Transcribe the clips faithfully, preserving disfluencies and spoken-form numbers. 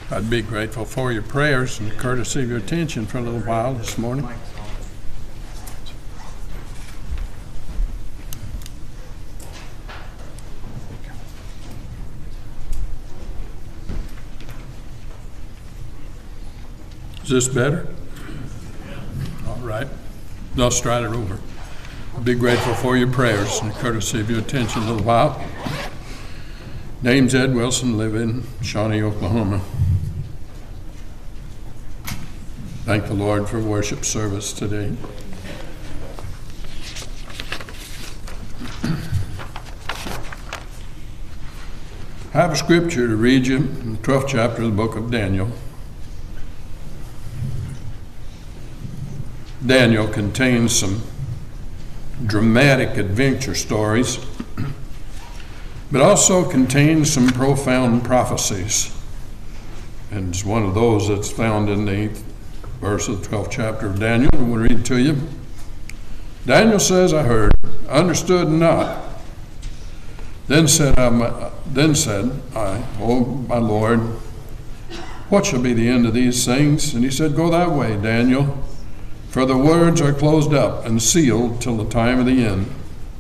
I'd be grateful for your prayers and courtesy of your attention for a little while this morning. Is this better? All right. I'll stride it over. I'd be grateful for your prayers and courtesy of your attention a little while. Name's Ed Wilson, live in Shawnee, Oklahoma. Thank the Lord for worship service today. I have a scripture to read you in the twelfth chapter of the book of Daniel. Daniel contains some dramatic adventure stories, but also contains some profound prophecies. And it's one of those that's found in the eighth verse of the twelfth chapter of Daniel. I want to read it to you. Daniel says, I heard, understood not. Then said I, then said I, O my Lord, what shall be the end of these things? And he said, go thy way, Daniel, for the words are closed up and sealed till the time of the end.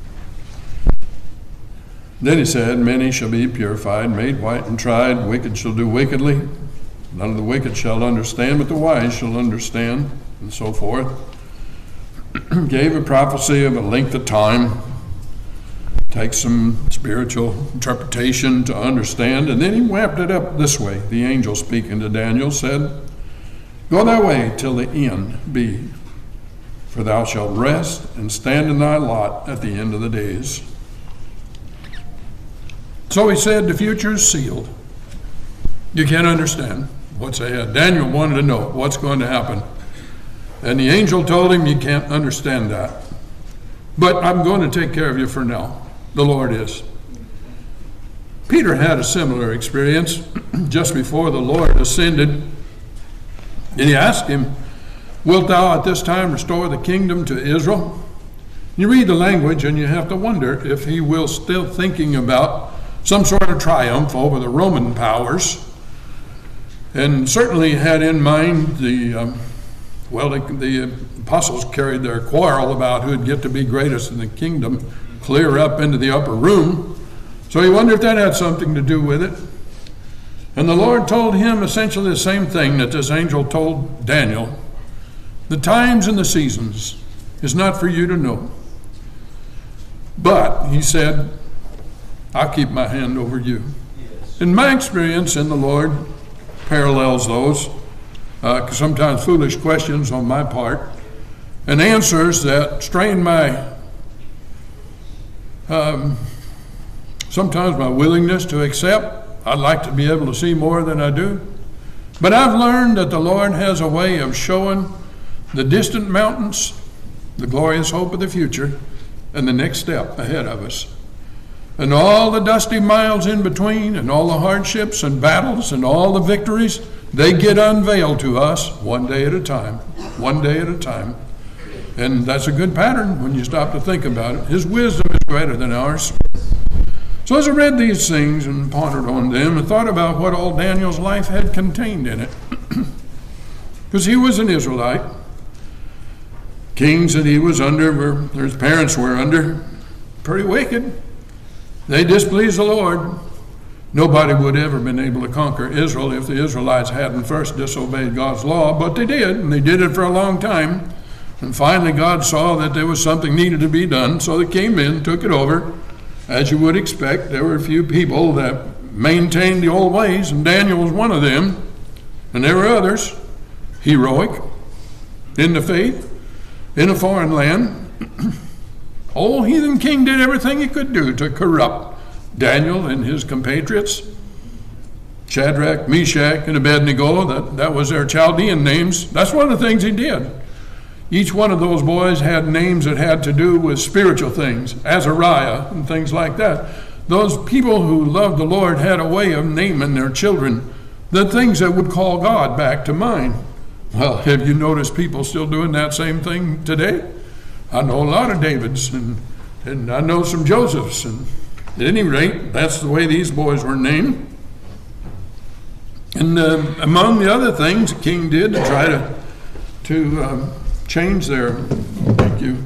Then he said, many shall be purified, made white and tried, wicked shall do wickedly. None of the wicked shall understand, but the wise shall understand, and so forth. Gave a prophecy of a length of time. Takes some spiritual interpretation to understand, and then he wrapped it up this way. The angel speaking to Daniel said, go thy way till the end be, for thou shalt rest and stand in thy lot at the end of the days. So he said, the future is sealed. You can't understand what's ahead. Daniel wanted to know what's going to happen. And the angel told him, you can't understand that. But I'm going to take care of you for now. The Lord is. Peter had a similar experience just before the Lord ascended. And he asked him, wilt thou at this time restore the kingdom to Israel? You read the language and you have to wonder if he will still thinking about some sort of triumph over the Roman powers. And certainly had in mind the, um, well, the, the apostles carried their quarrel about who'd get to be greatest in the kingdom clear up into the upper room. So he wondered if that had something to do with it. And the Lord told him essentially the same thing that this angel told Daniel. The times and the seasons is not for you to know. But, he said, I'll keep my hand over you. Yes. And my experience in the Lord parallels those, uh, sometimes foolish questions on my part, and answers that strain my, um, sometimes my willingness to accept. I'd like to be able to see more than I do. But I've learned that the Lord has a way of showing the distant mountains, the glorious hope of the future, and the next step ahead of us. And all the dusty miles in between, and all the hardships and battles and all the victories, they get unveiled to us one day at a time, one day at a time. And that's a good pattern when you stop to think about it. His wisdom is greater than ours. So as I read these things and pondered on them and thought about what all Daniel's life had contained in it, because he was an Israelite, kings that he was under, were, or his parents were under, pretty wicked. They displeased the Lord. Nobody would ever been able to conquer Israel if the Israelites hadn't first disobeyed God's law, but they did, and they did it for a long time. And finally God saw that there was something needed to be done, so they came in, took it over. As you would expect, there were a few people that maintained the old ways, and Daniel was one of them. And there were others, heroic, in the faith, in a foreign land. Old heathen king did everything he could do to corrupt Daniel and his compatriots. Shadrach, Meshach, and Abednego, that, that was their Chaldean names. That's one of the things he did. Each one of those boys had names that had to do with spiritual things, Azariah and things like that. Those people who loved the Lord had a way of naming their children the things that would call God back to mind. Well, have you noticed people still doing that same thing today? I know a lot of Davids, and, and I know some Josephs, and at any rate, that's the way these boys were named. And uh, among the other things the king did to try to, to um, change their, thank you,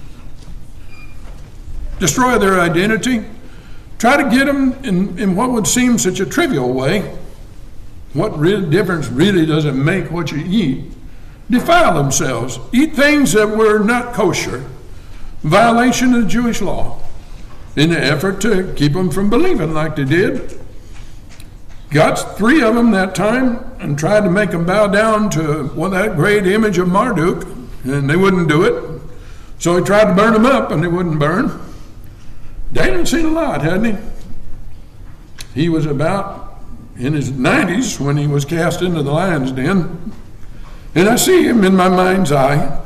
destroy their identity, try to get them in, in what would seem such a trivial way. What real difference really does it make what you eat? Defile themselves, eat things that were not kosher, violation of the Jewish law, in the effort to keep them from believing like they did. Got three of them that time and tried to make them bow down to well, that great image of Marduk, and they wouldn't do it. So he tried to burn them up, and they wouldn't burn. Daniel's seen a lot, hadn't he? He was about in his nineties when he was cast into the lion's den. And I see him in my mind's eye.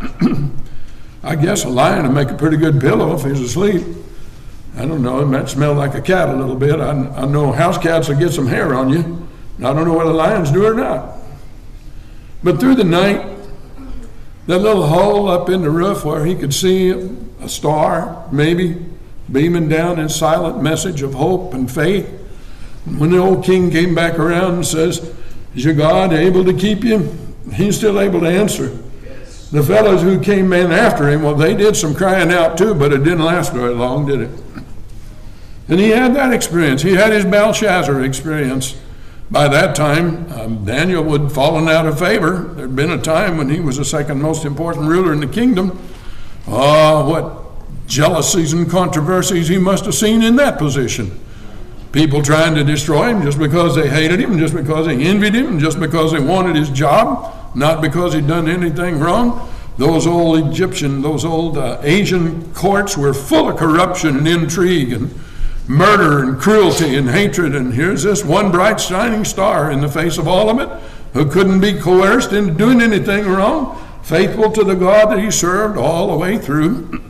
I guess a lion would make a pretty good pillow if he's asleep. I don't know, it might smell like a cat a little bit. I, I know house cats will get some hair on you. I don't know whether lions do or not. But through the night, that little hole up in the roof where he could see a star, maybe, beaming down in silent message of hope and faith. When the old king came back around and says, is your God able to keep you? He's still able to answer. Yes. The fellows who came in after him, well, they did some crying out too, but it didn't last very long, did it? And he had that experience. He had his Belshazzar experience. By that time, um, Daniel would have fallen out of favor. There'd been a time when he was the second most important ruler in the kingdom. Oh, what jealousies and controversies he must have seen in that position. People trying to destroy him just because they hated him, just because they envied him, just because they wanted his job, not because he'd done anything wrong. Those old Egyptian, those old uh, Asian courts were full of corruption and intrigue and murder and cruelty and hatred. And here's this one bright shining star in the face of all of it, who couldn't be coerced into doing anything wrong, faithful to the God that he served all the way through.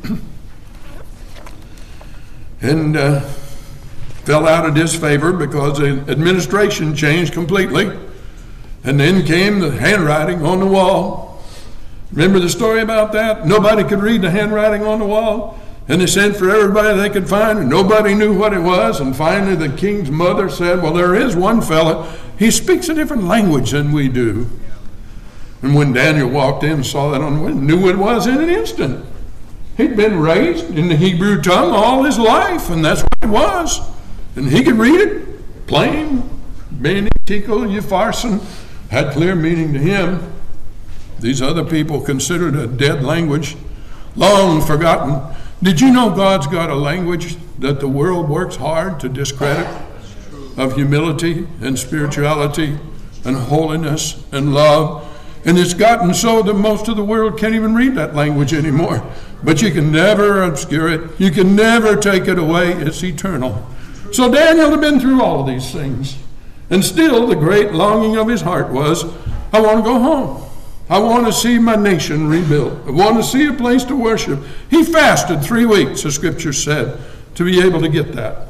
and uh, fell out of disfavor because the administration changed completely. And then came the handwriting on the wall. Remember the story about that? Nobody could read the handwriting on the wall. And they sent for everybody they could find, and nobody knew what it was. And finally the king's mother said, well, there is one fella. He speaks a different language than we do. And when Daniel walked in and saw that on the window, knew what it was in an instant. He'd been raised in the Hebrew tongue all his life, and that's what it was. And he could read it, plain, Beni, Tekel, Upharsin, had clear meaning to him. These other people considered a dead language, long forgotten. Did you know God's got a language that the world works hard to discredit, of humility and spirituality and holiness and love? And it's gotten so that most of the world can't even read that language anymore. But you can never obscure it. You can never take it away. It's eternal. So Daniel had been through all of these things. And still the great longing of his heart was, I want to go home. I want to see my nation rebuilt. I want to see a place to worship. He fasted three weeks, the scripture said, to be able to get that.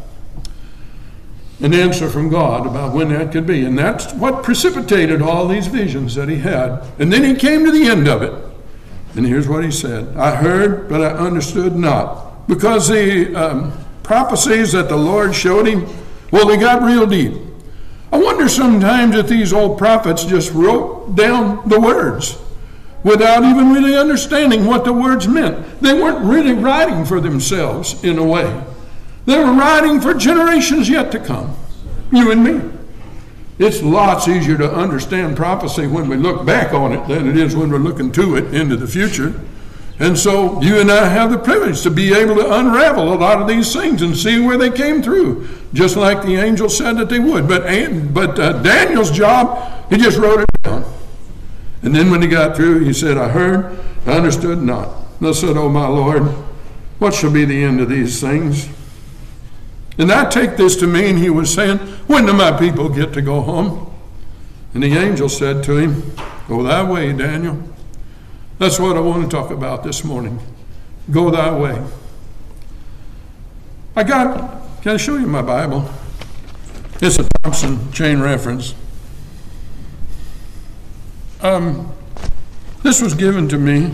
An answer from God about when that could be. And that's what precipitated all these visions that he had. And then he came to the end of it. And here's what he said. I heard, but I understood not. Because the um, prophecies that the Lord showed him, well, they got real deep. I wonder sometimes if these old prophets just wrote down the words without even really understanding what the words meant. They weren't really writing for themselves in a way. They were writing for generations yet to come, you and me. It's lots easier to understand prophecy when we look back on it than it is when we're looking to it into the future. And so you and I have the privilege to be able to unravel a lot of these things and see where they came through, just like the angel said that they would. But, but uh, Daniel's job, he just wrote it down. And then when he got through, he said, I heard, I understood not. And I said, oh my Lord, what shall be the end of these things? And I take this to mean he was saying, when do my people get to go home? And the angel said to him, go thy way, Daniel. That's what I want to talk about this morning. Go thy way. I got, can I show you my Bible? It's a Thompson chain reference. Um, this was given to me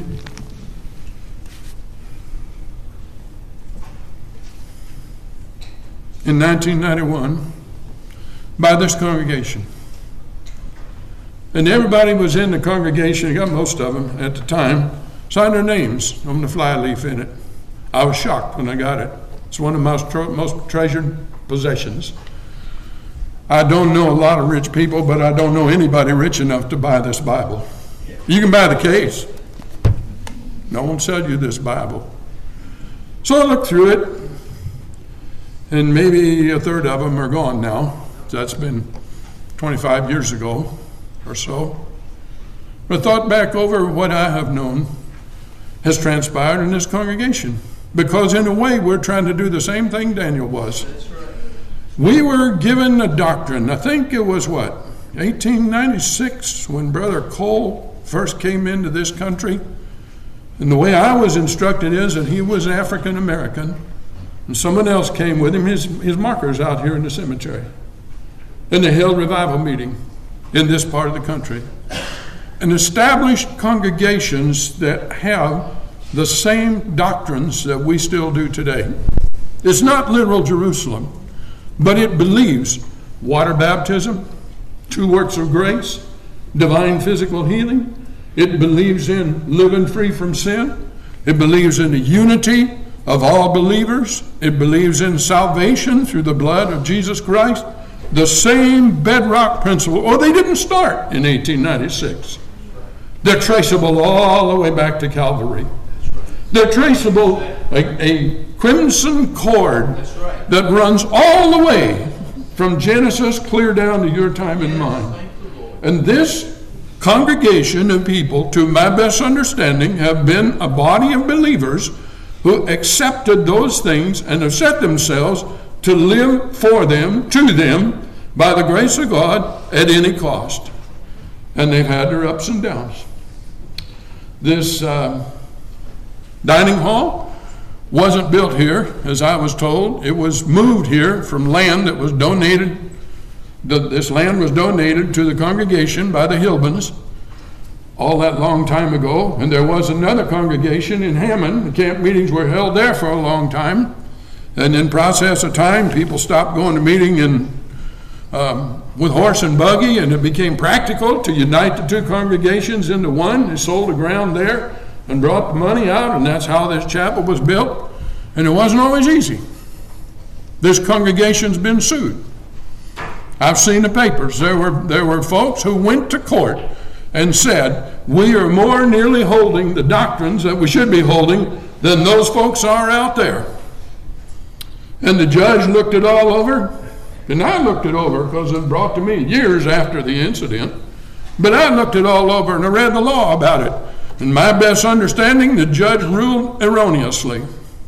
in nineteen ninety-one by this congregation. And everybody was in the congregation, I got most of them at the time, signed their names on the flyleaf in it. I was shocked when I got it. It's one of my most, tre- most treasured possessions. I don't know a lot of rich people, but I don't know anybody rich enough to buy this Bible. You can buy the case. No one sell you this Bible. So I looked through it, and maybe a third of them are gone now. That's been twenty-five years ago or so. But I thought back over what I have known has transpired in this congregation. Because in a way, we're trying to do the same thing Daniel was. That's right. We were given a doctrine. I think it was what, eighteen ninety-six, when Brother Cole first came into this country. And the way I was instructed is that he was African American, and someone else came with him. His, his marker's out here in the cemetery. And they held revival meeting in this part of the country. And established congregations that have the same doctrines that we still do today. It's not literal Jerusalem, but it believes water baptism, two works of grace, divine physical healing. It believes in living free from sin. It believes in the unity of all believers. It believes in salvation through the blood of Jesus Christ. The same bedrock principle. Oh, they didn't start in eighteen ninety-six. They're traceable all the way back to Calvary. They're traceable, a, a crimson cord that runs all the way from Genesis clear down to your time and mine. And this congregation of people, to my best understanding, have been a body of believers who accepted those things and have set themselves to live for them, to them, by the grace of God at any cost. And they've had their ups and downs. This uh, dining hall wasn't built here, as I was told. It was moved here from land that was donated. The, this land was donated to the congregation by the Hilbans all that long time ago. And there was another congregation in Hammond. The camp meetings were held there for a long time. And in process of time, people stopped going to meeting in, um, with horse and buggy, and it became practical to unite the two congregations into one. They sold the ground there and brought the money out, and that's how this chapel was built. And it wasn't always easy. This congregation's been sued. I've seen the papers. There were, there were folks who went to court and said, we are more nearly holding the doctrines that we should be holding than those folks are out there. And the judge looked it all over, and I looked it over because it was brought to me years after the incident. But I looked it all over and I read the law about it. In my best understanding, the judge ruled erroneously.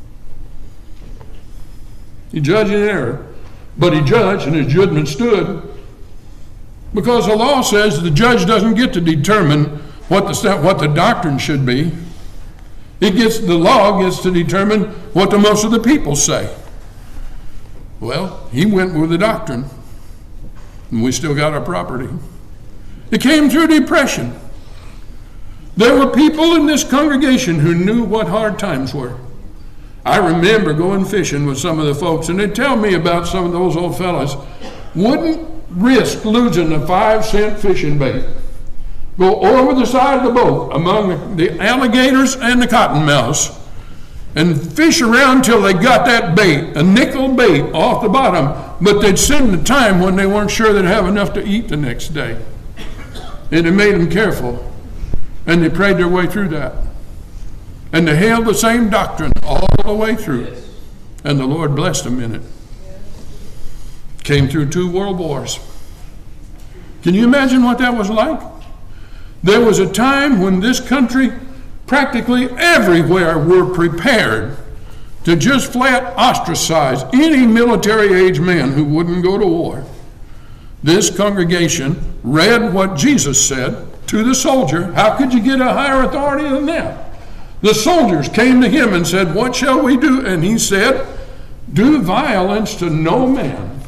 He judged in error. But he judged, and his judgment stood, because the law says the judge doesn't get to determine what the what the doctrine should be. It gets the law gets to determine what the most of the people say. Well, he went with the doctrine, and we still got our property. It came through depression. There were people in this congregation who knew what hard times were. I remember going fishing with some of the folks, and they'd tell me about some of those old fellas wouldn't risk losing a five cent fishing bait. Go over the side of the boat among the alligators and the cottonmouths and fish around till they got that bait, a nickel bait off the bottom, but they'd send the time when they weren't sure they'd have enough to eat the next day. And it made them careful, and they prayed their way through that. And they held the same doctrine all the way through. And the Lord blessed them in it. Came through two world wars. Can you imagine what that was like? There was a time when this country, practically everywhere, were prepared to just flat ostracize any military-age man who wouldn't go to war. This congregation read what Jesus said to the soldier. How could you get a higher authority than that? The soldiers came to him and said, what shall we do? And he said, do violence to no man.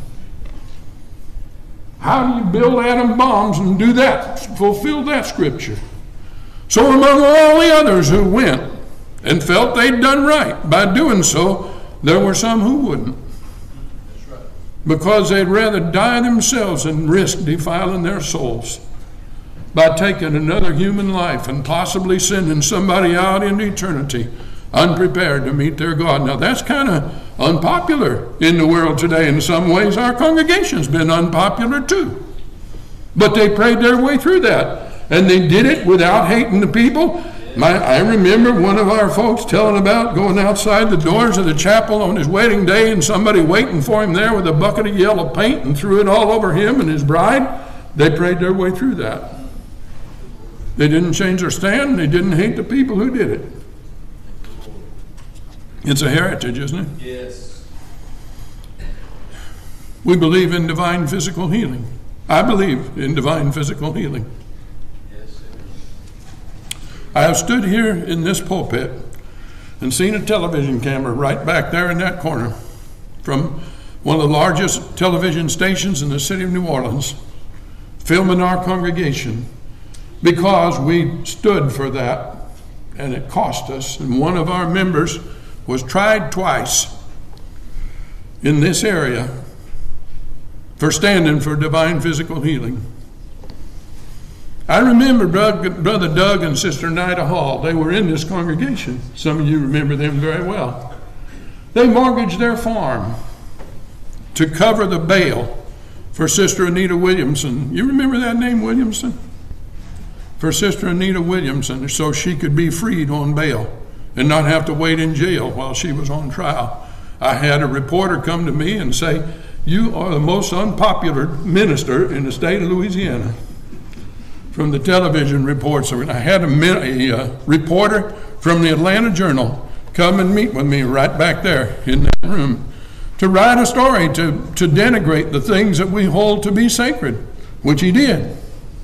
How do you build atom bombs and do that, fulfill that scripture? So among all the others who went and felt they'd done right by doing so, there were some who wouldn't. That's right. Because they'd rather die themselves than risk defiling their souls. by taking another human life and possibly sending somebody out into eternity unprepared to meet their God. Now that's kind of unpopular in the world today. In some ways, our congregation's been unpopular too. But they prayed their way through that. And they did it without hating the people. My, I remember one of our folks telling about going outside the doors of the chapel on his wedding day and somebody waiting for him there with a bucket of yellow paint and threw it all over him and his bride. They prayed their way through that. They didn't change their stand. They didn't hate the people who did it. It's a heritage, isn't it? Yes. We believe in divine physical healing. I believe in divine physical healing. Yes, sir. I have stood here in this pulpit and seen a television camera right back there in that corner from one of the largest television stations in the city of New Orleans, filming our congregation because we stood for that, and it cost us. And one of our members was tried twice in this area for standing for divine physical healing. I remember Brother Doug and Sister Nida Hall. They were in this congregation. Some of you remember them very well. They mortgaged their farm to cover the bail for Sister Anita Williamson. You remember that name, Williamson? For Sister Anita Williamson, so she could be freed on bail and not have to wait in jail while she was on trial. I had a reporter come to me and say, "You are the most unpopular minister in the state of Louisiana," from the television reports. I had a, a uh, reporter from the Atlanta Journal come and meet with me right back there in that room to write a story to, to denigrate the things that we hold to be sacred, which he did.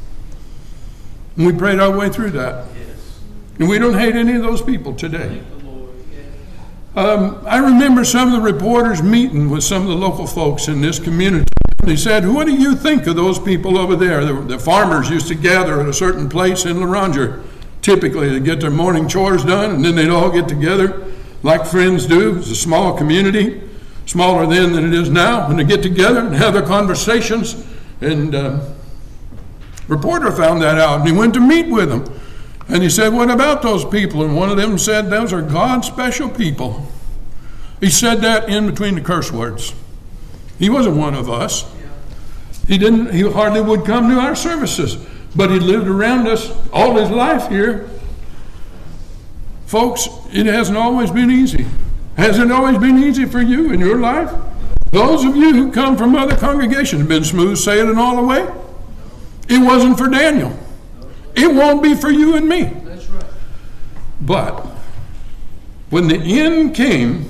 And we prayed our way through that. Yes. And we don't hate any of those people today. Thank the Lord. Yes. Um, I remember some of the reporters meeting with some of the local folks in this community. They said, "What do you think of those people over there?" The, the farmers used to gather at a certain place in Laranger, typically to get their morning chores done, and then they'd all get together like friends do. It's a small community, smaller then than it is now, and they get together and have their conversations. And uh, reporter found that out, and he went to meet with them. And he said, "What about those people?" And one of them said, "Those are God's special people." He said that in between the curse words. He wasn't one of us. He didn't. He hardly would come to our services, but he lived around us all his life here. Folks, it hasn't always been easy. Has it always been easy for you in your life? Those of you who come from other congregations have been smooth sailing all the way. It wasn't for Daniel. It won't be for you and me. That's right. But when the end came,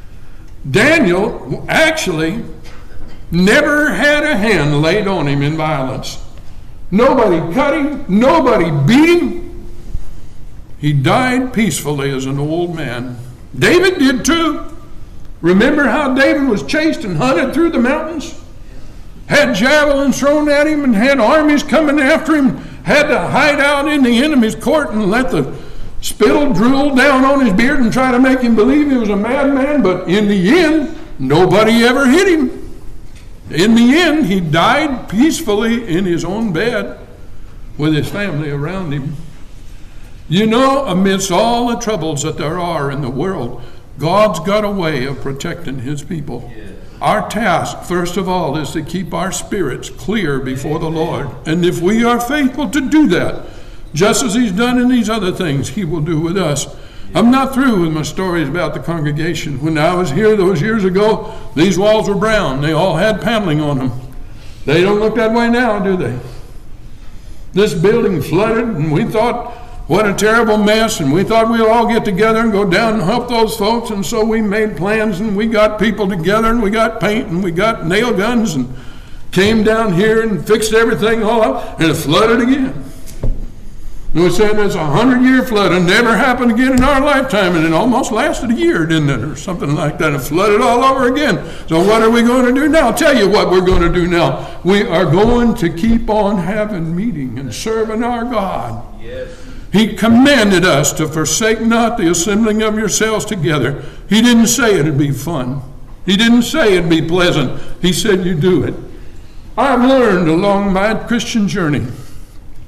Daniel actually never had a hand laid on him in violence. Nobody cut him. Nobody beat him. He died peacefully as an old man. David did too. Remember how David was chased and hunted through the mountains? Had javelins thrown at him and had armies coming after him. Had to hide out in the enemy's court and let the spittle drool down on his beard and try to make him believe he was a madman. But in the end, nobody ever hit him. In the end, he died peacefully in his own bed with his family around him. You know, amidst all the troubles that there are in the world, God's got a way of protecting his people. Yes. Our task, first of all, is to keep our spirits clear before the Lord. And if we are faithful to do that, just as he's done in these other things, he will do with us. I'm not through with my stories about the congregation. When I was here those years ago, these walls were brown. They all had paneling on them. They don't look that way now, do they? This building flooded, and we thought, what a terrible mess, and we thought we'd all get together and go down and help those folks, and so we made plans, and we got people together, and we got paint, and we got nail guns, and came down here and fixed everything all up, and it flooded again. And we said it's a hundred-year flood, and never happened again in our lifetime, and it almost lasted a year, didn't it, or something like that. It flooded all over again. So what are we going to do now? I'll tell you what we're going to do now. We are going to keep on having meeting and serving our God. Yes. He commanded us to forsake not the assembling of yourselves together. He didn't say it'd be fun. He didn't say it'd be pleasant. He said you do it. I've learned along my Christian journey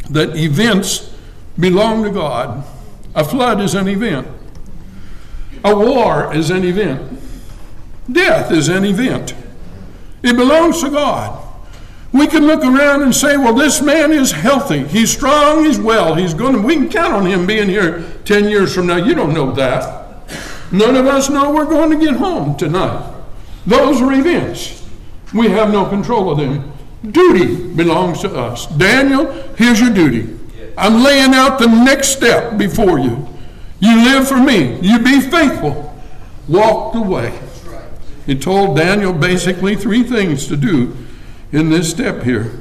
that events belong to God. A flood is an event. A war is an event. Death is an event. It belongs to God. We can look around and say, well, this man is healthy. He's strong. He's well. He's going to, we can count on him being here ten years from now. You don't know that. None of us know we're going to get home tonight. Those are events. We have no control of them. Duty belongs to us. Daniel, here's your duty. I'm laying out the next step before you. You live for me. You be faithful. Walk the way. He told Daniel basically three things to do in this step here.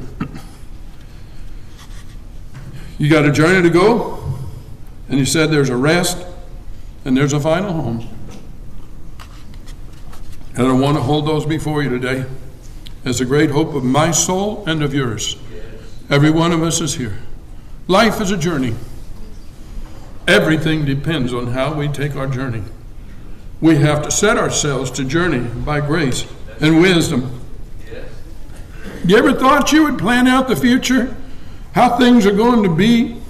You got a journey to go, and he said there's a rest and there's a final home. And I want to hold those before you today as a great hope of my soul and of yours. Every one of us is here. Life is a journey. Everything depends on how we take our journey. We have to set ourselves to journey by grace and wisdom. You ever thought you would plan out the future? How things are going to be?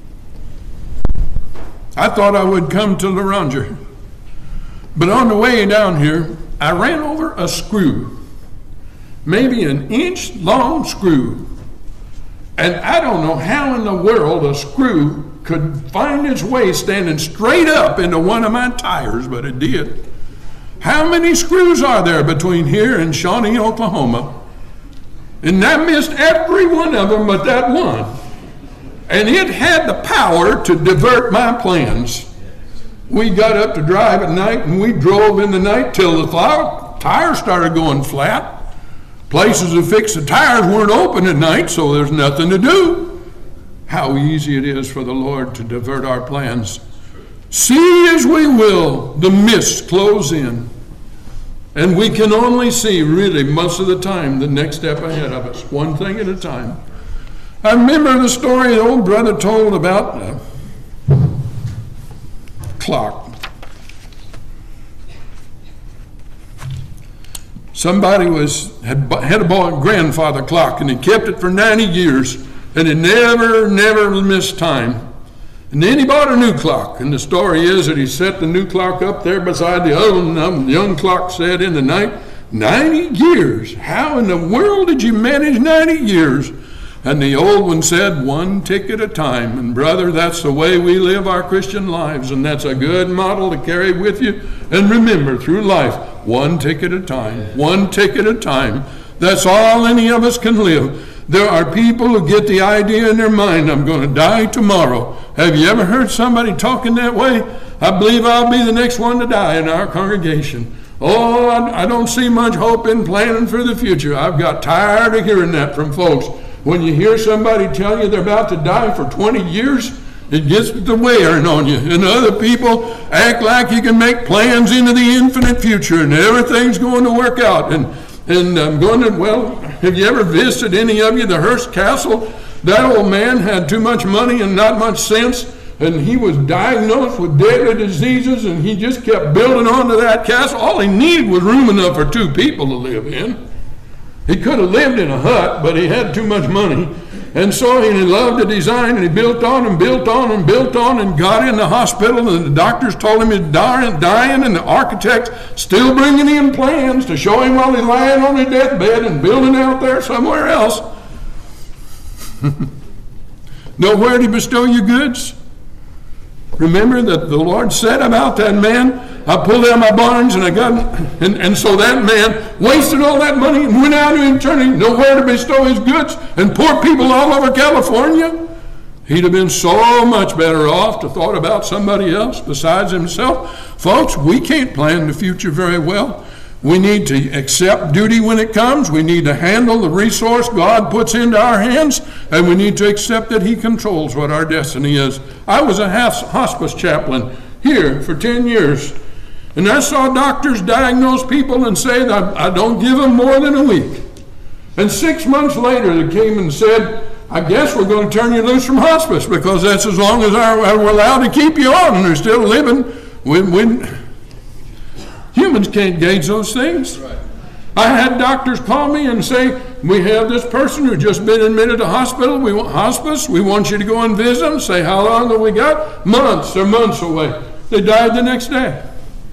I thought I would come to Laranger. But on the way down here, I ran over a screw. Maybe an inch long screw. And I don't know how in the world a screw could find its way standing straight up into one of my tires, but it did. How many screws are there between here and Shawnee, Oklahoma? And I missed every one of them but that one. And it had the power to divert my plans. We got up to drive at night, and we drove in the night till the tires started going flat. Places to fix the tires weren't open at night, so there's nothing to do. How easy it is for the Lord to divert our plans. See as we will, the mist close in. And we can only see, really, most of the time, the next step ahead of us, one thing at a time. I remember the story the old brother told about the clock. Somebody was had, had a boy, grandfather clock, and he kept it for ninety years. And it never, never missed time. And then he bought a new clock. And the story is that he set the new clock up there beside the other one. And the young clock said in the night, ninety years. How in the world did you manage ninety years? And the old one said, one tick at a time. And brother, that's the way we live our Christian lives. And that's a good model to carry with you. And remember, through life, one tick at a time. One tick at a time. That's all any of us can live. There are people who get the idea in their mind, I'm going to die tomorrow. Have you ever heard somebody talking that way? I believe I'll be the next one to die in our congregation. Oh, I, I don't see much hope in planning for the future. I've got tired of hearing that from folks. When you hear somebody tell you they're about to die for twenty years, it gets the wearing on you. And other people act like you can make plans into the infinite future and everything's going to work out. And And I'm going to, well, have you ever visited, any of you, the Hearst Castle? That old man had too much money and not much sense, and he was diagnosed with deadly diseases, and he just kept building onto that castle. All he needed was room enough for two people to live in. He could have lived in a hut, but he had too much money. And so he loved the design, and he built on and built on and built on and got in the hospital, and the doctors told him he's dying, and the architects still bringing in plans to show him while he's lying on his deathbed and building out there somewhere else. Know where to bestow your goods? Remember that the Lord said about that man, I pulled out my barns and I got, and, and so that man wasted all that money and went out into eternity, nowhere to bestow his goods, and poor people all over California. He'd have been so much better off to thought about somebody else besides himself. Folks, we can't plan the future very well. We need to accept duty when it comes. We need to handle the resource God puts into our hands, and we need to accept that he controls what our destiny is. I was a hospice chaplain here for ten years, and I saw doctors diagnose people and say that I don't give them more than a week. And six months later, they came and said, I guess we're going to turn you loose from hospice because that's as long as we're allowed to keep you on, and they're still living. When, when humans can't gauge those things. Right. I had doctors call me and say, we have this person who just been admitted to hospital. We want hospice. We want you to go and visit them. Say, how long have we got? Months. They're months away. They died the next day.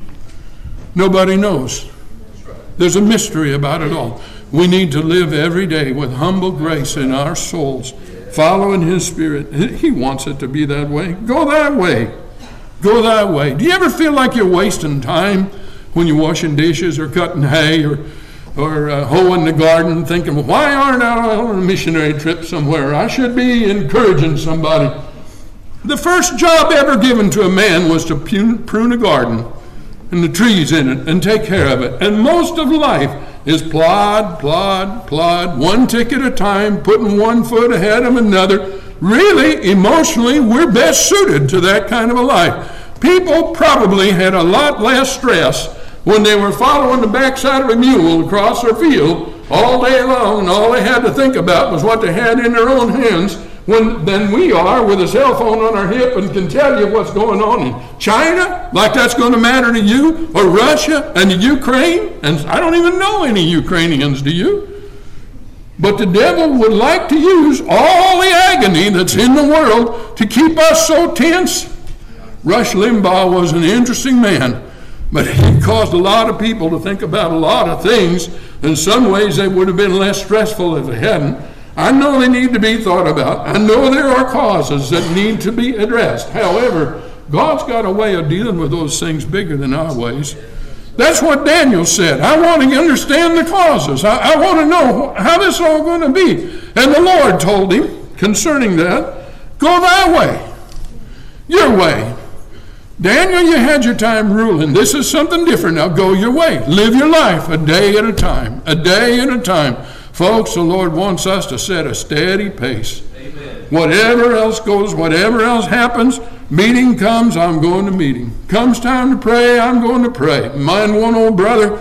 Nobody knows. There's a mystery about it all. We need to live every day with humble grace in our souls, following His Spirit. He wants it to be that way. Go that way. Go that way. Do you ever feel like you're wasting time when you're washing dishes or cutting hay or or uh, hoeing the garden, thinking, well, why aren't I on a missionary trip somewhere? I should be encouraging somebody. The first job ever given to a man was to prune a garden and the trees in it and take care of it. And most of life is plod, plod, plod, one tick at a time, putting one foot ahead of another. Really, emotionally, we're best suited to that kind of a life. People probably had a lot less stress when they were following the backside of a mule across their field all day long, and all they had to think about was what they had in their own hands, when, than we are with a cell phone on our hip and can tell you what's going on in China, like that's going to matter to you, or Russia and the Ukraine, and I don't even know any Ukrainians, do you? But the devil would like to use all the agony that's in the world to keep us so tense. Rush Limbaugh was an interesting man, but he caused a lot of people to think about a lot of things. In some ways, they would have been less stressful if they hadn't. I know they need to be thought about. I know there are causes that need to be addressed. However, God's got a way of dealing with those things bigger than our ways. That's what Daniel said. I want to understand the causes. I, I want to know how this is all going to be. And the Lord told him concerning that, go thy way, your way. Daniel, you had your time ruling. This is something different. Now go your way. Live your life a day at a time, a day at a time. Folks, the Lord wants us to set a steady pace. Amen. Whatever else goes, whatever else happens, meeting comes, I'm going to meeting. Comes time to pray, I'm going to pray. Mine one old brother,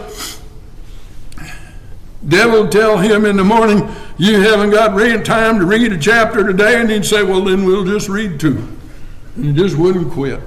devil tell him in the morning, you haven't got read time to read a chapter today, and he'd say, well, then we'll just read two. And he just wouldn't quit.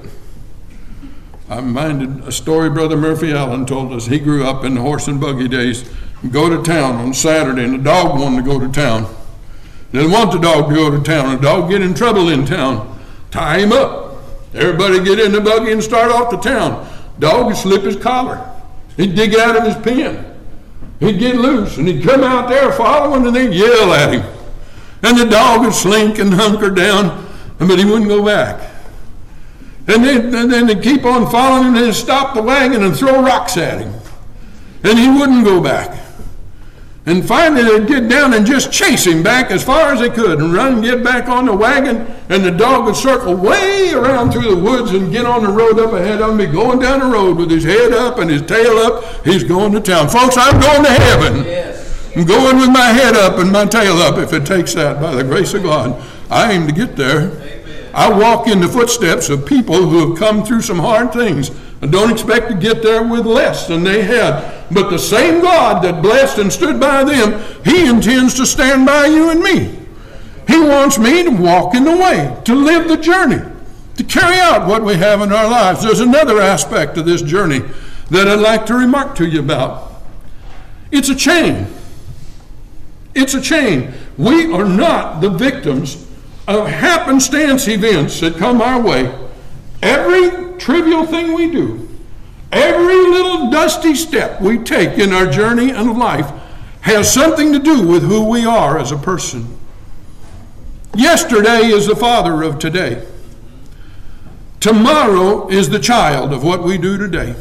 I'm reminded a story Brother Murphy Allen told us. He grew up in the horse and buggy days. Go to town on Saturday, and the dog wanted to go to town. Didn't want the dog to go to town. The dog get in trouble in town. Tie him up. Everybody get in the buggy and start off to town. Dog would slip his collar. He'd dig out of his pen. He'd get loose, and he'd come out there following, and they'd yell at him. And the dog would slink and hunker down, but he wouldn't go back. And then, and then they'd keep on following him, and they'd stop the wagon and throw rocks at him. And he wouldn't go back. And finally they'd get down and just chase him back as far as they could and run and get back on the wagon, and the dog would circle way around through the woods and get on the road up ahead of him. He'd be going down the road with his head up and his tail up. He's going to town. Folks, I'm going to heaven. Yes. I'm going with my head up and my tail up if it takes that, by the grace of God. I aim to get there. Amen. I walk in the footsteps of people who have come through some hard things. I don't expect to get there with less than they had. But the same God that blessed and stood by them, He intends to stand by you and me. He wants me to walk in the way, to live the journey, to carry out what we have in our lives. There's another aspect of this journey that I'd like to remark to you about. It's a chain. It's a chain. We are not the victims of happenstance events that come our way. Every trivial thing we do, every little dusty step we take in our journey of life has something to do with who we are as a person. Yesterday is the father of today. Tomorrow is the child of what we do today.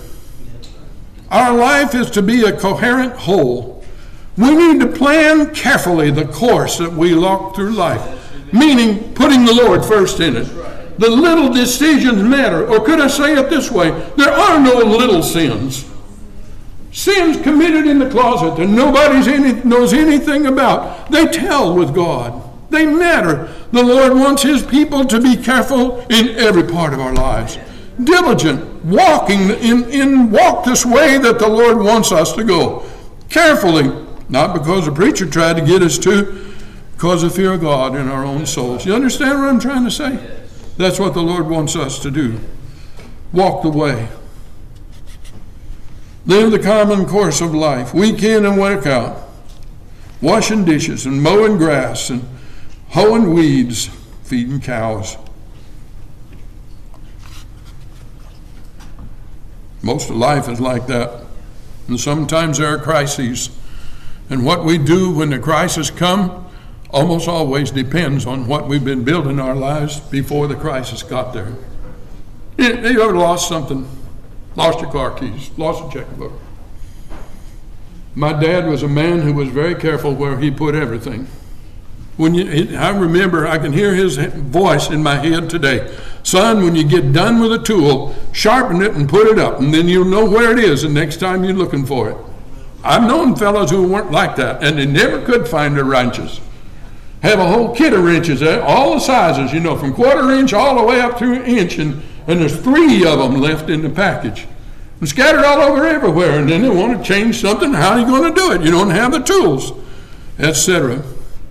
Our life is to be a coherent whole. We need to plan carefully the course that we walk through life, meaning putting the Lord first in it. The little decisions matter. Or could I say it this way? There are no little sins. Sins committed in the closet that nobody any, knows anything about. They tell with God. They matter. The Lord wants His people to be careful in every part of our lives. Diligent, walking in, in walk this way that the Lord wants us to go. Carefully, not because the preacher tried to get us to, because of fear of God in our own souls. You understand what I'm trying to say? That's what the Lord wants us to do. Walk the way. Live the common course of life, week in and week out. washing dishes and mowing grass and hoeing weeds, feeding cows. Most of life is like that. And sometimes there are crises. And what we do when the crisis comes almost always depends on what we've been building our lives before the crisis got there. You you ever lost something? Lost your car keys, lost a checkbook. My dad was a man who was very careful where he put everything. When you, I remember, I can hear his voice in my head today. Son, when you get done with a tool, sharpen it and put it up, and then you'll know where it is the next time you're looking for it. I've known fellows who weren't like that, and they never could find their wrenches. Have a whole kit of wrenches, all the sizes, you know, from quarter inch all the way up to an inch, and, and there's three of them left in the package. And scattered all over everywhere, and then they want to change something. How are you going to do it? You don't have the tools, et cetera.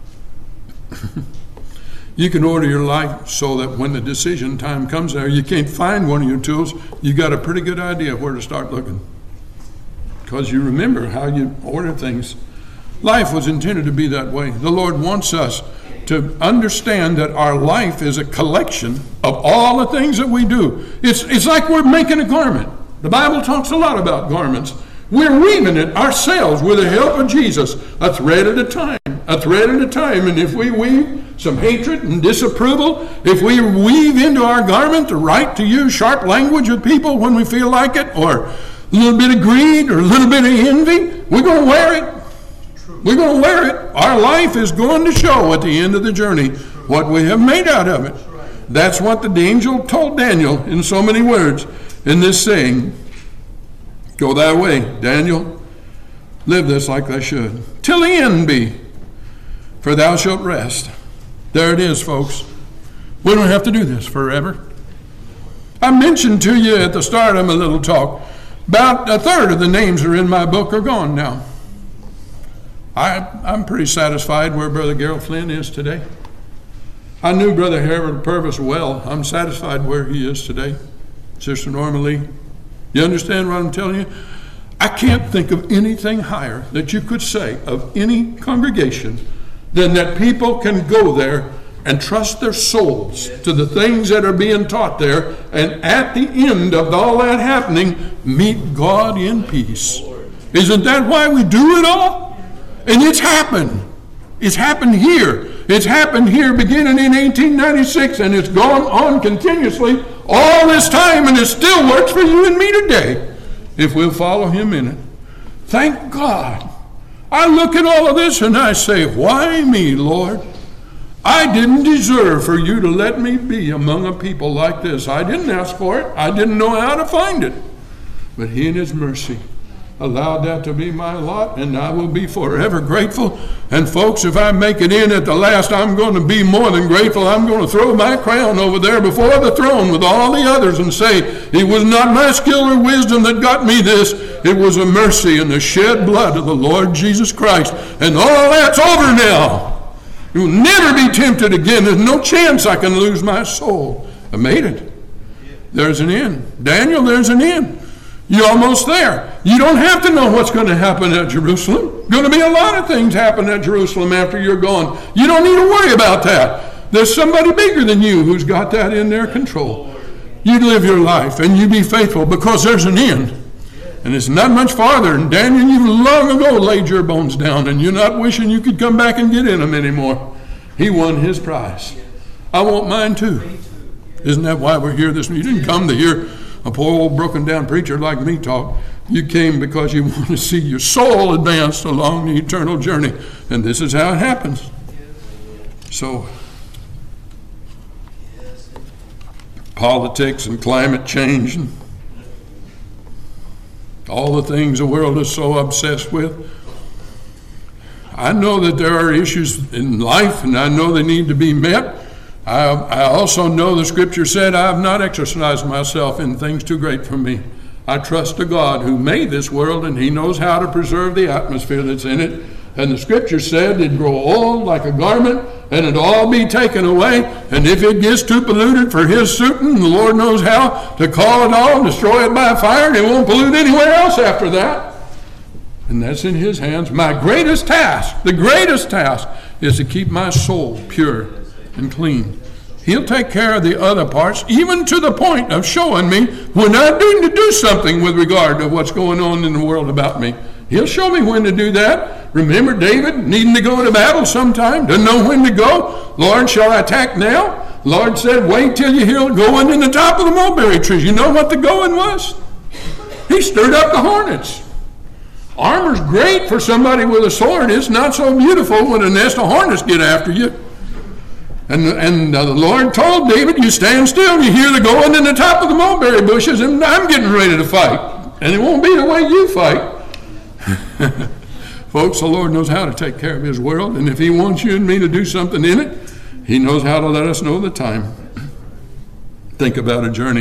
You can order your life so that when the decision time comes there, you can't find one of your tools. You got a pretty good idea where to start looking, because you remember how you order things. Life was intended to be that way. The Lord wants us to understand that our life is a collection of all the things that we do. It's, it's like we're making a garment. The Bible talks a lot about garments. We're weaving it ourselves with the help of Jesus, a thread at a time, a thread at a time. And if we weave some hatred and disapproval, if we weave into our garment the right to use sharp language with people when we feel like it, or a little bit of greed or a little bit of envy, we're going to wear it. We're going to wear it. Our life is going to show at the end of the journey what we have made out of it. That's what the angel told Daniel in so many words in this saying. Go thy way, Daniel. Live this like thou should, till the end be, for thou shalt rest. There it is, folks. We don't have to do this forever. I mentioned to you at the start of my little talk, about a third of the names that are in my book are gone now. I, I'm pretty satisfied where Brother Gerald Flynn is today. I knew Brother Harold Purvis well. I'm satisfied where he is today. Sister Norma Lee, you understand what I'm telling you? I can't think of anything higher that you could say of any congregation than that people can go there and trust their souls to the things that are being taught there, and at the end of all that happening, meet God in peace. Isn't that why we do it all? And it's happened. It's happened here. It's happened here beginning in eighteen ninety-six, and it's gone on continuously all this time, and it still works for you and me today if we'll follow him in it. Thank God. I look at all of this and I say, why me, Lord? I didn't deserve for you to let me be among a people like this. I didn't ask for it. I didn't know how to find it. But he in his mercy allowed that to be my lot, and I will be forever grateful. And folks, if I make it in at the last, I'm going to be more than grateful. I'm going to throw my crown over there before the throne with all the others and say, it was not my skill or wisdom that got me this. It was a mercy and the shed blood of the Lord Jesus Christ. And all that's over now. You'll never be tempted again. There's no chance I can lose my soul. I made it. There's an end. Daniel, there's an end. You're almost there. You don't have to know what's going to happen at Jerusalem. Going to be a lot of things happen at Jerusalem after you're gone. You don't need to worry about that. There's somebody bigger than you who's got that in their control. You live your life and you be faithful, because there's an end. And it's not much farther. And Daniel, you long ago laid your bones down, and you're not wishing you could come back and get in them anymore. He won his prize. I want mine too. Isn't that why we're here this morning? You didn't come to hear a poor old broken down preacher like me talk. You came because you want to see your soul advance along the eternal journey. And this is how it happens. So, politics and climate change and all the things the world is so obsessed with. I know that there are issues in life, and I know they need to be met. I, I also know the scripture said, I have not exercised myself in things too great for me. I trust the God who made this world, and he knows how to preserve the atmosphere that's in it. And the scripture said it'd grow old like a garment, and it'd all be taken away. And if it gets too polluted for his suiting, the Lord knows how to call it all, destroy it by fire, and it won't pollute anywhere else after that. And that's in his hands. My greatest task, the greatest task, is to keep my soul pure and clean. He'll take care of the other parts, even to the point of showing me when I need to do something with regard to what's going on in the world about me. He'll show me when to do that. Remember David needing to go to battle sometime, doesn't know when to go. Lord, shall I attack now? Lord said, wait till you hear going in the top of the mulberry trees. You know what the going was? He stirred up the hornets. Armor's great for somebody with a sword. It's not so beautiful when a nest of hornets get after you. And, and uh, the Lord told David, you stand still, you hear the going in the top of the mulberry bushes, and I'm getting ready to fight. And it won't be the way you fight. Folks, the Lord knows how to take care of his world, and if he wants you and me to do something in it, he knows how to let us know the time. Think about a journey.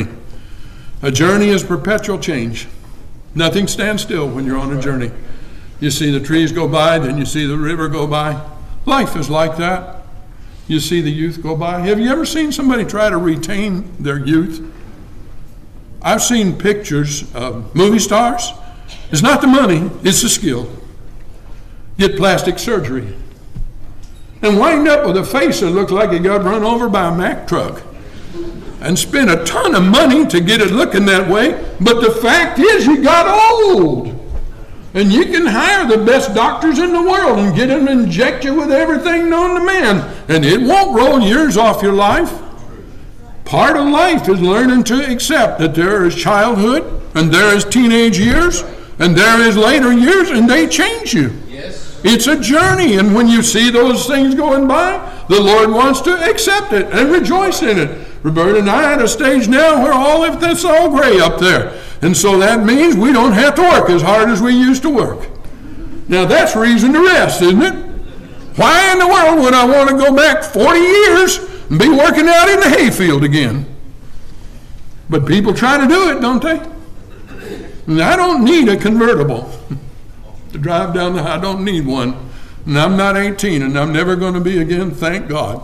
A journey is perpetual change. Nothing stands still when you're on a journey. You see the trees go by, then you see the river go by. Life is like that. You see the youth go by. Have you ever seen somebody try to retain their youth? I've seen pictures of movie stars. It's not the money, it's the skill. Get plastic surgery and wind up with a face that looks like it got run over by a Mack truck, and spend a ton of money to get it looking that way. But the fact is, you got old. And you can hire the best doctors in the world and get them to inject you with everything known to man, and it won't roll years off your life. Part of life is learning to accept that there is childhood, and there is teenage years, and there is later years, and they change you. Yes. It's a journey, and when you see those things going by, the Lord wants to accept it and rejoice in it. Roberta and I are at a stage now where all of this all gray up there. And so that means we don't have to work as hard as we used to work. Now that's reason to rest, isn't it? Why in the world would I want to go back forty years and be working out in the hayfield again? But people try to do it, don't they? And I don't need a convertible to drive down the highway. I don't need one. And I'm not eighteen, and I'm never going to be again, thank God.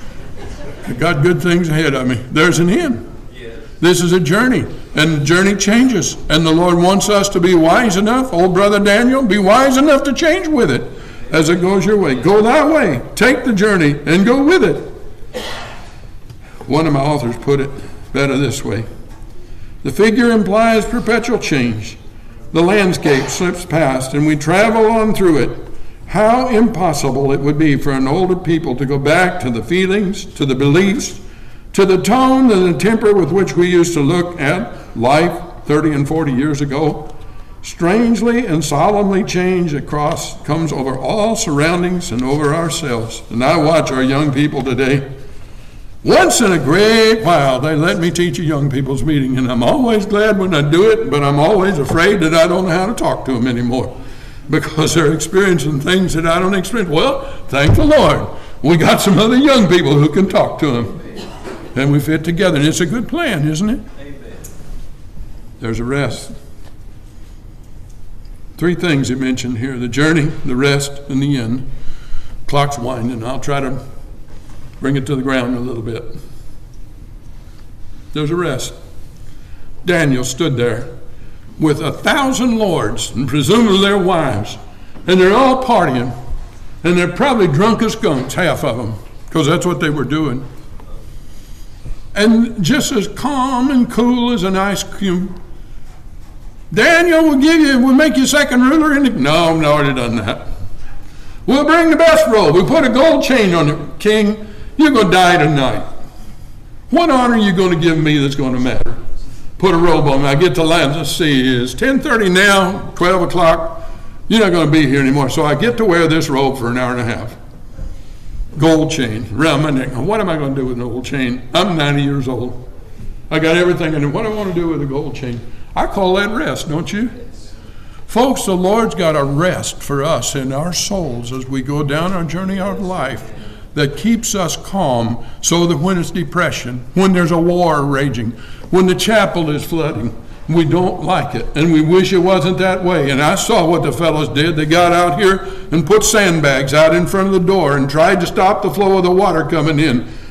I got good things ahead of me. There's an end. This is a journey, and the journey changes. And the Lord wants us to be wise enough, old brother Daniel, be wise enough to change with it as it goes your way. Go that way. Take the journey and go with it. One of my authors put it better this way. The figure implies perpetual change. The landscape slips past, and we travel on through it. How impossible it would be for an older people to go back to the feelings, to the beliefs, to the tone and the temper with which we used to look at life thirty and forty years ago. Strangely and solemnly change across comes over all surroundings and over ourselves. And I watch our young people today. Once in a great while, they let me teach a young people's meeting, and I'm always glad when I do it, but I'm always afraid that I don't know how to talk to them anymore because they're experiencing things that I don't experience. Well, thank the Lord. We got some other young people who can talk to them. And we fit together, and it's a good plan, isn't it? Amen. There's a rest. Three things it mentioned here: the journey, the rest, and the end. Clock's winding. I'll try to bring it to the ground a little bit. There's a rest. Daniel stood there with a thousand lords, and presumably their wives, and they're all partying, and they're probably drunk as skunks, half of them, because that's what they were doing. And just as calm and cool as an ice cube. Daniel will give you, we'll make you second ruler in the, no, no, already done that. We'll bring the best robe. We'll put a gold chain on it. King, you're going to die tonight. What honor are you going to give me that's going to matter? Put a robe on me. I get to land. Let's see, it's ten thirty now, twelve o'clock. You're not going to be here anymore. So I get to wear this robe for an hour and a half. Gold chain around my neck. What am I going to do with an gold chain? I'm ninety years old. I got everything in it. What do I want to do with a gold chain? I call that rest, don't you? Folks, the Lord's got a rest for us in our souls as we go down our journey of life that keeps us calm, so that when it's depression, when there's a war raging, when the chapel is flooding, we don't like it, and we wish it wasn't that way. And I saw what the fellows did. They got out here and put sandbags out in front of the door and tried to stop the flow of the water coming in.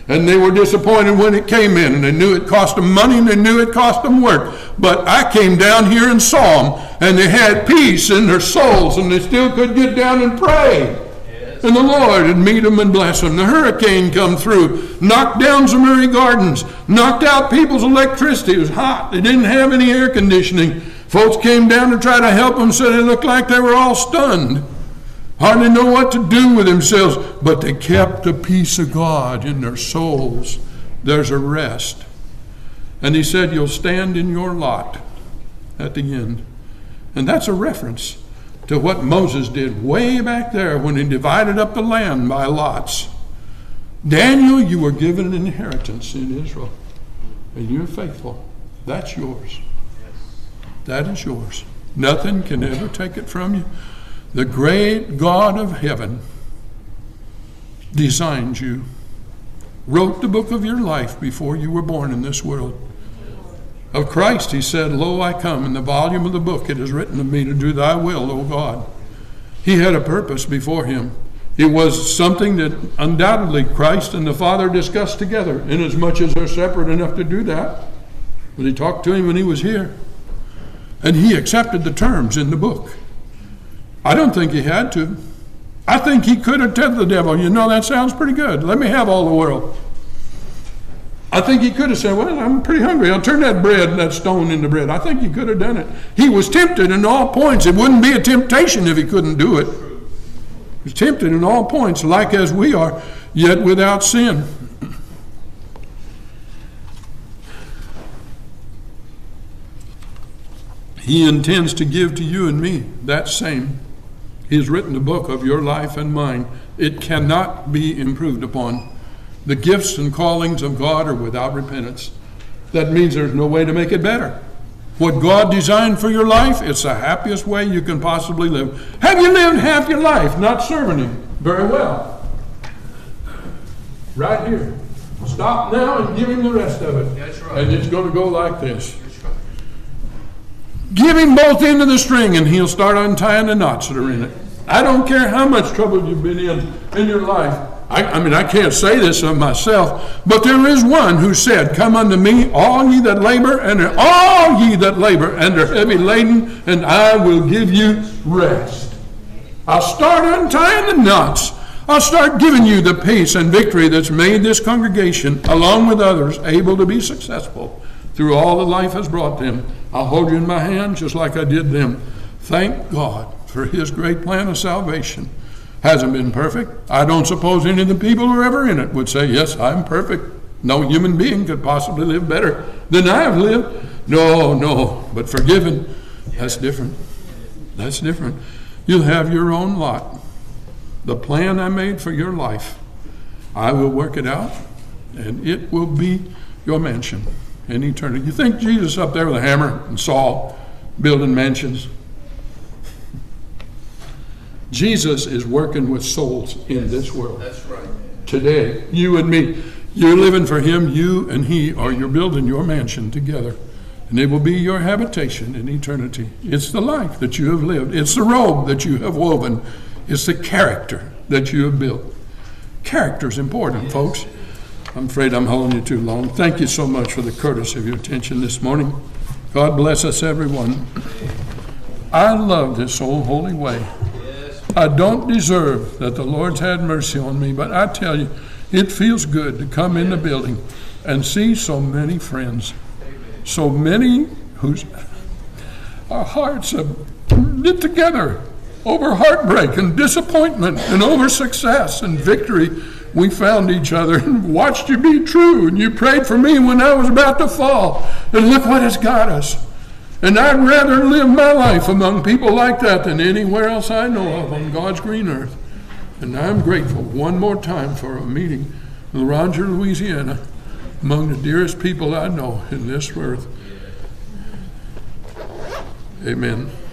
And they were disappointed when it came in, and they knew it cost them money, and they knew it cost them work. But I came down here and saw them, and they had peace in their souls, and they still could get down and pray. Yes. And the Lord would meet them and bless them. The hurricane come through, knocked down some Murray Gardens, knocked out people's electricity. It was hot. They didn't have any air conditioning. Folks came down to try to help them, so they looked like they were all stunned. Hardly know what to do with themselves, but they kept the peace of God in their souls. There's a rest. And he said, you'll stand in your lot at the end. And that's a reference to what Moses did way back there when he divided up the land by lots. Daniel, you were given an inheritance in Israel, and you're faithful. That's yours. That is yours. Nothing can ever take it from you. The great God of heaven designed you, wrote the book of your life before you were born in this world. Of Christ, he said, lo, I come. In the volume of the book it is written of me to do thy will, O God. He had a purpose before him. It was something that undoubtedly Christ and the Father discussed together, inasmuch as they're separate enough to do that. But he talked to him when he was here. And he accepted the terms in the book. I don't think he had to. I think he could have told the devil, you know, that sounds pretty good. Let me have all the world. I think he could have said, well, I'm pretty hungry. I'll turn that bread, that stone into bread. I think he could have done it. He was tempted in all points. It wouldn't be a temptation if he couldn't do it. He was tempted in all points, like as we are, yet without sin. He intends to give to you and me that same. He has written a book of your life and mine. It cannot be improved upon. The gifts and callings of God are without repentance. That means there's no way to make it better. What God designed for your life, it's the happiest way you can possibly live. Have you lived half your life not serving him? Very well. Right here. Stop now and give him the rest of it. That's right. And it's going to go like this. That's right. Give him both ends of the string and he'll start untying the knots that are in it. I don't care how much trouble you've been in in your life. I, I mean, I can't say this of myself, but there is one who said, come unto me, all ye that labor, and are, all ye that labor and are heavy laden, and I will give you rest. I'll start untying the knots. I'll start giving you the peace and victory that's made this congregation, along with others, able to be successful through all that life has brought them. I'll hold you in my hand just like I did them. Thank God for his great plan of salvation. Hasn't been perfect. I don't suppose any of the people who are ever in it would say, yes, I'm perfect. No human being could possibly live better than I have lived. No, no, but forgiven, that's different. That's different. You'll have your own lot. The plan I made for your life, I will work it out, and it will be your mansion in eternity. You think Jesus up there with a hammer and saw building mansions? Jesus is working with souls in this world. That's right. Today, you and me, you're living for him, you and he, or you're building your mansion together. And it will be your habitation in eternity. It's the life that you have lived. It's the robe that you have woven. It's the character that you have built. Character is important, yes, folks. I'm afraid I'm holding you too long. Thank you so much for the courtesy of your attention this morning. God bless us, everyone. I love this old holy way. I don't deserve that the Lord's had mercy on me, but I tell you, it feels good to come in the building and see so many friends, so many whose our hearts have knit together over heartbreak and disappointment and over success and victory. We found each other and watched you be true, and you prayed for me when I was about to fall, and look what has got us. And I'd rather live my life among people like that than anywhere else I know of on God's green earth. And I'm grateful one more time for a meeting in Ranger, Louisiana, among the dearest people I know in this earth. Amen.